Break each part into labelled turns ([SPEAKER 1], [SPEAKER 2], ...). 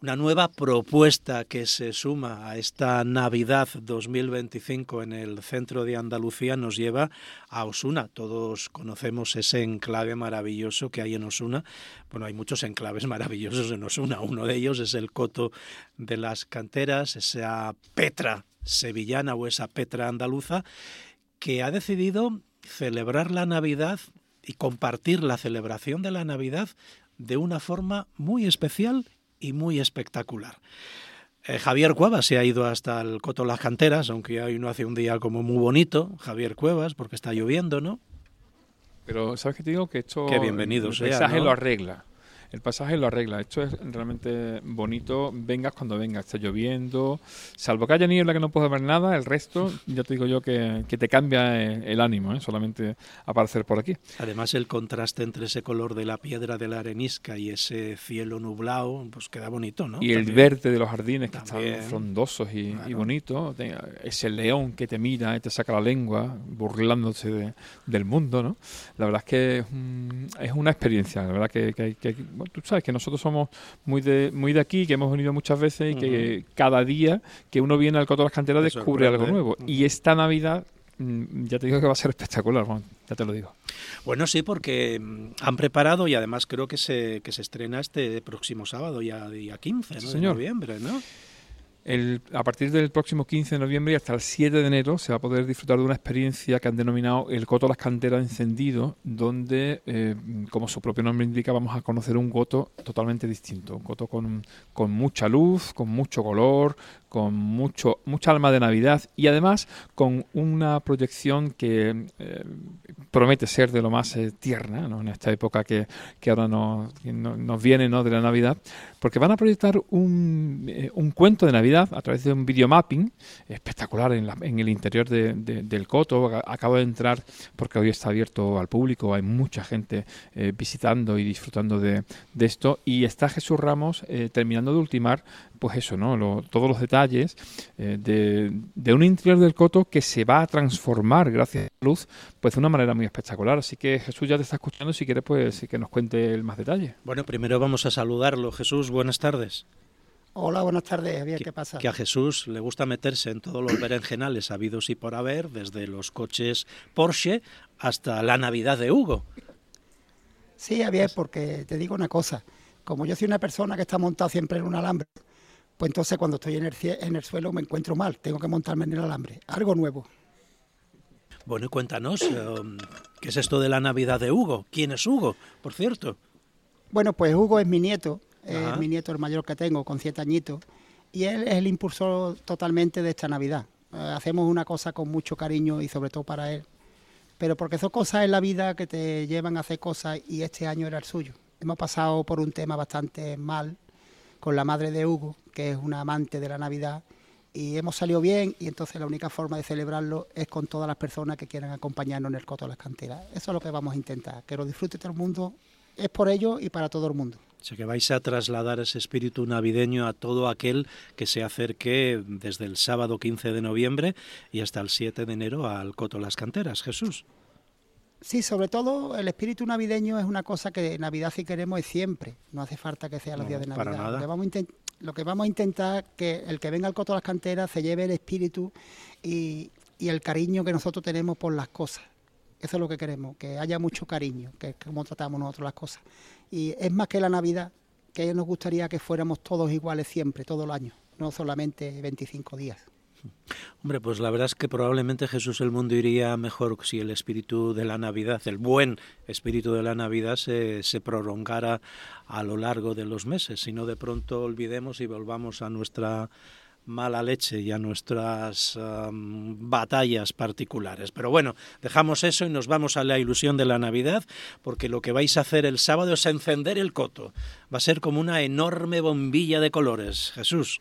[SPEAKER 1] Una nueva propuesta que se suma a esta Navidad 2025 en el centro de Andalucía nos lleva a Osuna. Todos conocemos ese enclave maravilloso que hay en Osuna. Bueno, hay muchos enclaves maravillosos en Osuna. Uno de ellos es el Coto de las Canteras, esa Petra sevillana o esa Petra andaluza, que ha decidido celebrar la Navidad y compartir la celebración de la Navidad de una forma muy especial y muy espectacular. Javier Cuevas se ha ido hasta el Coto de las Canteras, aunque hoy no hace un día como muy bonito, Javier Cuevas, porque está lloviendo, ¿no?
[SPEAKER 2] Pero ¿sabes qué te digo? Que esto,
[SPEAKER 1] qué bienvenido
[SPEAKER 2] el
[SPEAKER 1] sea,
[SPEAKER 2] paisaje, ¿no?
[SPEAKER 1] Lo
[SPEAKER 2] arregla. El pasaje lo arregla. Esto es realmente bonito. Vengas cuando vengas. Está lloviendo. Salvo que haya niebla que no puedes ver nada, el resto, ya te digo yo que te cambia el ánimo, solamente aparecer por aquí.
[SPEAKER 1] Además, el contraste entre ese color de la piedra de la arenisca y ese cielo nublado, pues queda bonito, ¿no?
[SPEAKER 2] Y
[SPEAKER 1] También.
[SPEAKER 2] El verde de los jardines que
[SPEAKER 1] También.
[SPEAKER 2] están frondosos y
[SPEAKER 1] Claro.
[SPEAKER 2] bonitos. Ese león que te mira y te saca la lengua, burlándose del mundo, ¿no? La verdad es que es una experiencia. La verdad que bueno, tú sabes que nosotros somos muy de aquí, que hemos venido muchas veces y que cada día que uno viene al Coto de las Canteras descubre algo nuevo. Y esta Navidad, ya te digo que va a ser espectacular, Juan, ya te lo digo.
[SPEAKER 1] Bueno, sí, porque han preparado y además creo que se estrena este próximo sábado, ya día 15, ¿no?
[SPEAKER 2] Sí,
[SPEAKER 1] de
[SPEAKER 2] señor.
[SPEAKER 1] noviembre, ¿no?
[SPEAKER 2] A partir del próximo 15 de noviembre y hasta el 7 de enero se va a poder disfrutar de una experiencia que han denominado el Coto de las Canteras encendido, donde, como su propio nombre indica, vamos a conocer un coto totalmente distinto. Un coto con mucha luz, con mucho color, con mucha alma de Navidad y además con una proyección que promete ser de lo más tierna, ¿no? En esta época que ahora nos viene, ¿no? De la Navidad, porque van a proyectar un cuento de Navidad a través de un videomapping espectacular en el interior del coto. Acabo de entrar porque hoy está abierto al público, hay mucha gente visitando y disfrutando de esto, y está Jesús Ramos terminando de ultimar pues eso, ¿no? Todos los detalles de un interior del coto que se va a transformar gracias a la luz pues de una manera muy espectacular. Así que Jesús ya te está escuchando, si quieres pues que nos cuente el más detalle.
[SPEAKER 1] Bueno, primero vamos a saludarlo. Jesús, buenas tardes.
[SPEAKER 3] Hola, buenas tardes, Javier, ¿qué pasa?
[SPEAKER 1] Que a Jesús le gusta meterse en todos los berenjenales habidos y por haber, desde los coches Porsche hasta la Navidad de Hugo.
[SPEAKER 3] Sí, Javier, porque te digo una cosa, como yo soy una persona que está montada siempre en un alambre, pues entonces cuando estoy en el suelo me encuentro mal, tengo que montarme en el alambre, algo nuevo.
[SPEAKER 1] Bueno, y cuéntanos, ¿qué es esto de la Navidad de Hugo? ¿Quién es Hugo, por cierto?
[SPEAKER 3] Bueno, pues Hugo es mi nieto,
[SPEAKER 1] Ajá.
[SPEAKER 3] es mi nieto el mayor que tengo, con 7 añitos, y él es el impulsor totalmente de esta Navidad. Hacemos una cosa con mucho cariño y sobre todo para él, pero porque son cosas en la vida que te llevan a hacer cosas y este año era el suyo. Hemos pasado por un tema bastante mal con la madre de Hugo, que es una amante de la Navidad, y hemos salido bien, y entonces la única forma de celebrarlo es con todas las personas que quieran acompañarnos en el Coto de las Canteras. Eso es lo que vamos a intentar, que lo disfrute todo el mundo, es por ello y para todo el mundo.
[SPEAKER 1] O sea, que vais a trasladar ese espíritu navideño a todo aquel que se acerque desde el sábado 15 de noviembre y hasta el 7 de enero al Coto de las Canteras. Jesús.
[SPEAKER 3] Sí, sobre todo el espíritu navideño es una cosa que Navidad, si queremos, es siempre. No hace falta que sea los días de Navidad.
[SPEAKER 1] Para nada.
[SPEAKER 3] Lo que vamos a intentar que el que venga al Coto de las Canteras se lleve el espíritu y el cariño que nosotros tenemos por las cosas. Eso es lo que queremos, que haya mucho cariño, que como tratamos nosotros las cosas. Y es más que la Navidad, que nos gustaría que fuéramos todos iguales siempre, todo el año, no solamente 25 días.
[SPEAKER 1] Hombre, pues la verdad es que probablemente, Jesús, el mundo iría mejor si el espíritu de la Navidad, el buen espíritu de la Navidad se prolongara a lo largo de los meses, si no de pronto olvidemos y volvamos a nuestra mala leche y a nuestras batallas particulares. Pero bueno, dejamos eso y nos vamos a la ilusión de la Navidad, porque lo que vais a hacer el sábado es encender el coto. Va a ser como una enorme bombilla de colores. Jesús.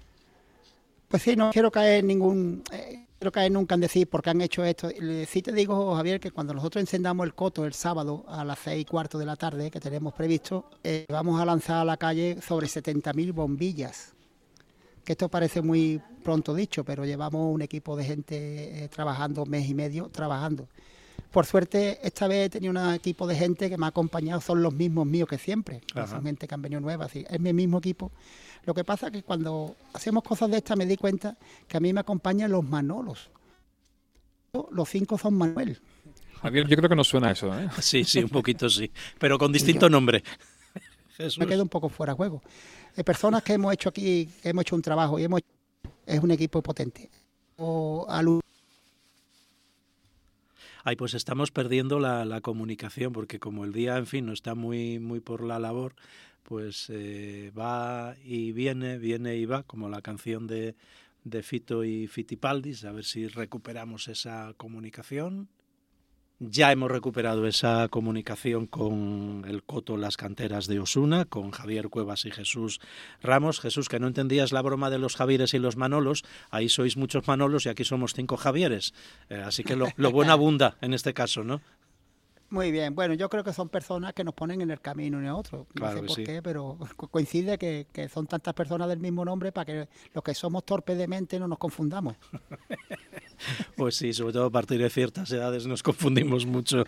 [SPEAKER 3] Pues sí, no quiero caer nunca en decir por qué han hecho esto. Sí te digo, Javier, que cuando nosotros encendamos el coto el sábado a las 6:15 de la tarde, que tenemos previsto, vamos a lanzar a la calle sobre 70.000 bombillas. Que esto parece muy pronto dicho, pero llevamos un equipo de gente trabajando, mes y medio trabajando. Por suerte, esta vez he tenido un equipo de gente que me ha acompañado, son los mismos míos que siempre. No son gente que han venido nueva, es mi mismo equipo. Lo que pasa es que cuando hacemos cosas de estas me di cuenta que a mí me acompañan los Manolos. Los 5 son Manuel.
[SPEAKER 2] Javier, yo creo que nos suena eso, ¿eh?
[SPEAKER 1] Sí, un poquito sí, pero con distinto nombre. Jesús.
[SPEAKER 3] Me quedo un poco fuera de juego. Personas que hemos hecho aquí, que hemos hecho un trabajo y es un equipo potente.
[SPEAKER 1] Ay, pues estamos perdiendo la comunicación, porque como el día, en fin, no está muy por la labor, pues va y viene y va, como la canción de Fito y Fitipaldis, a ver si recuperamos esa comunicación. Ya hemos recuperado esa comunicación con el Coto Las Canteras de Osuna, con Javier Cuevas y Jesús Ramos. Jesús, que no entendías la broma de los Javieres y los Manolos, ahí sois muchos Manolos y aquí somos 5 Javieres. Así que lo bueno abunda en este caso, ¿no?
[SPEAKER 3] Muy bien, bueno, yo creo que son personas que nos ponen en el camino uno y otro. No sé por qué, pero coincide que son tantas personas del mismo nombre para que los que somos torpes de mente no nos confundamos.
[SPEAKER 1] Pues sí, sobre todo a partir de ciertas edades nos confundimos mucho.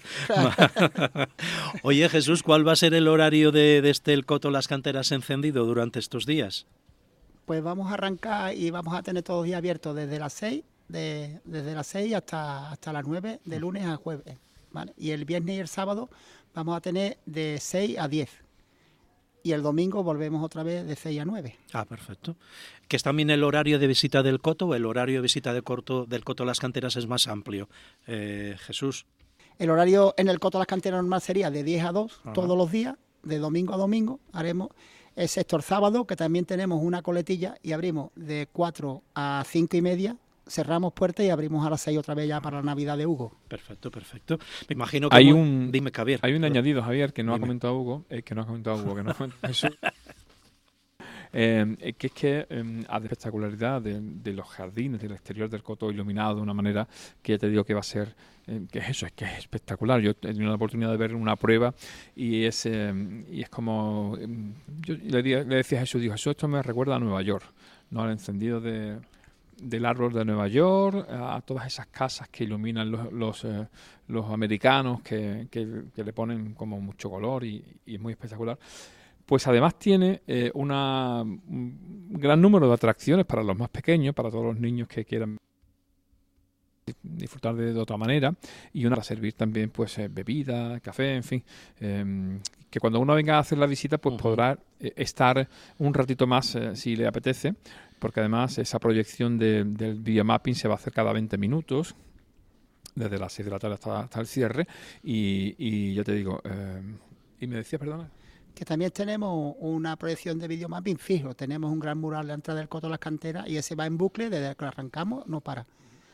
[SPEAKER 1] Oye, Jesús, ¿cuál va a ser el horario de el Coto Las Canteras encendido durante estos días?
[SPEAKER 3] Pues vamos a arrancar y vamos a tener todos los días abiertos desde las 6, desde las 6 hasta las 9, de lunes a jueves. ¿Vale? Y el viernes y el sábado vamos a tener de 6 a 10. Y el domingo volvemos otra vez de 6 a 9.
[SPEAKER 1] Ah, perfecto. ¿Que es también el horario de visita del Coto o el horario de visita del Coto Las Canteras es más amplio? Jesús.
[SPEAKER 3] El horario en el Coto Las Canteras normal sería de 10 a 2 todos los días, de domingo a domingo. Haremos, excepto el sábado, que también tenemos una coletilla y abrimos de 4 a 5 y media. Cerramos puertas y abrimos a las 6 otra vez ya para la Navidad de Hugo.
[SPEAKER 1] Perfecto. Me imagino que...
[SPEAKER 2] Dime, Javier. Hay un añadido, Javier, que no ha comentado Hugo, que no ha comentado Jesús. Que es que a la espectacularidad de los jardines, del exterior del Coto iluminado de una manera que ya te digo que va a ser, que es eso, es que es espectacular. Yo he tenido la oportunidad de ver una prueba y es como... yo le decía a Jesús, esto me recuerda a Nueva York, ¿no? Al encendido del árbol de Nueva York, a todas esas casas que iluminan los americanos, que le ponen como mucho color y es muy espectacular. Pues además tiene un gran número de atracciones para los más pequeños, para todos los niños que quieran disfrutar de otra manera, y una para servir también pues bebida, café, en fin, que cuando uno venga a hacer la visita pues podrá estar un ratito más si le apetece, porque además esa proyección del videomapping se va a hacer cada 20 minutos desde las 6 de la tarde hasta el cierre y yo te digo, y me decía, perdona,
[SPEAKER 3] que también tenemos una proyección de videomapping fijo. Tenemos un gran mural a la entrada del Coto Las Canteras y ese va en bucle desde que lo arrancamos, no para.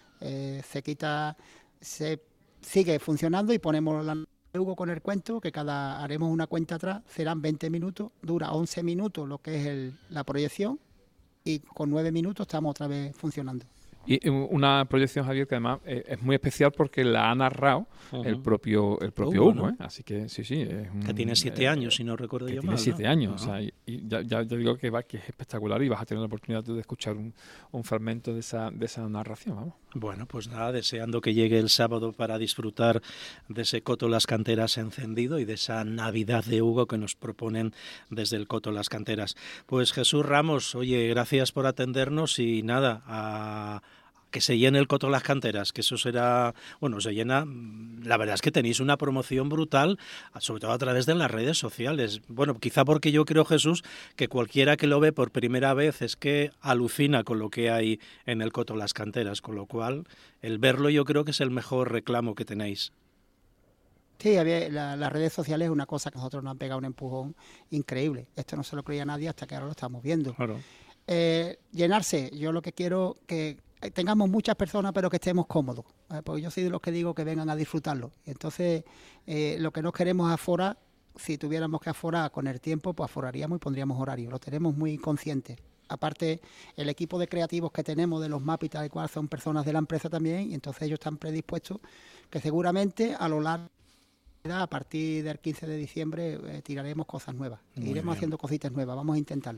[SPEAKER 3] Se sigue funcionando y ponemos la Hugo con el cuento, que haremos una cuenta atrás, serán 20 minutos, dura 11 minutos lo que es la proyección y con 9 minutos estamos otra vez funcionando.
[SPEAKER 2] Y una proyección, Javier, que además es muy especial porque la ha narrado el propio Hugo, ¿no? Así que sí.
[SPEAKER 1] Que tiene 7 años, si no recuerdo yo mal.
[SPEAKER 2] Tiene 7 años, o sea, y ya digo que es espectacular y vas a tener la oportunidad de escuchar un fragmento de esa narración, vamos.
[SPEAKER 1] Bueno, pues nada, deseando que llegue el sábado para disfrutar de ese Coto Las Canteras encendido y de esa Navidad de Hugo que nos proponen desde el Coto Las Canteras. Pues Jesús Ramos, oye, gracias por atendernos y nada, que se llene el Coto Las Canteras, que eso será, bueno, se llena, la verdad es que tenéis una promoción brutal, sobre todo a través de las redes sociales. Bueno, quizá porque yo creo, Jesús, que cualquiera que lo ve por primera vez es que alucina con lo que hay en el Coto Las Canteras, con lo cual el verlo yo creo que es el mejor reclamo que tenéis.
[SPEAKER 3] Sí, las redes sociales es una cosa que nosotros nos han pegado un empujón increíble. Esto no se lo creía nadie hasta que ahora lo estamos viendo.
[SPEAKER 1] Claro.
[SPEAKER 3] Llenarse, yo lo que quiero que tengamos muchas personas pero que estemos cómodos, porque yo soy de los que digo que vengan a disfrutarlo. Entonces lo que no queremos es aforar. Si tuviéramos que aforar con el tiempo, pues aforaríamos y pondríamos horario, lo tenemos muy consciente. Aparte, el equipo de creativos que tenemos de los MAP y tal y cual son personas de la empresa también, y entonces ellos están predispuestos que seguramente a lo largo a partir del 15 de diciembre tiraremos cosas nuevas, iremos haciendo cositas nuevas, vamos a intentarlo.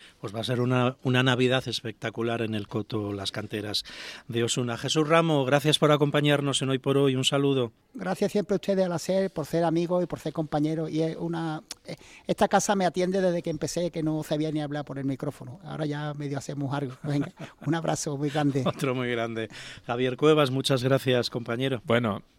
[SPEAKER 1] Pues va a ser una Navidad espectacular en el Coto Las Canteras de Osuna. Jesús Ramo, gracias por acompañarnos en Hoy por Hoy. Un saludo.
[SPEAKER 3] Gracias siempre a ustedes al hacer, por ser amigos y por ser compañeros. Y esta casa me atiende desde que empecé, que no sabía ni hablar por el micrófono. Ahora ya medio hacemos algo. Venga, un abrazo muy grande.
[SPEAKER 1] Otro muy grande. Javier Cuevas, muchas gracias, compañero.
[SPEAKER 2] Bueno,